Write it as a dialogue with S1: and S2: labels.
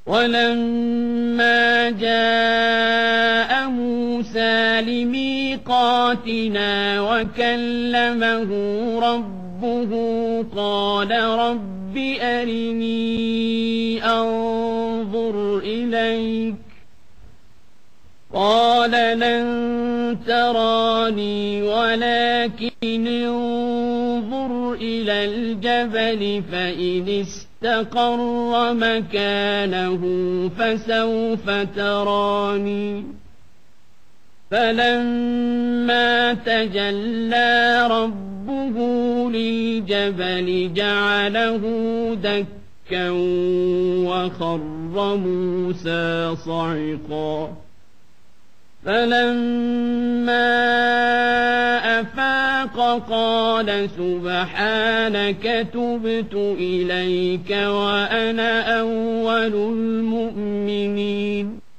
S1: ولما جاء موسى لميقاتنا وكلمه ربه قال رب أرني أنظر إليك قال لن تراني ولكن انظر إلى الجبل فإن استقر مكانه فسوف تراني فلما تجلى ربه للجبل جعله دكا وخر موسى صعقا فلما أفاق قال سبحانك تبت إليك وأنا أول المؤمنين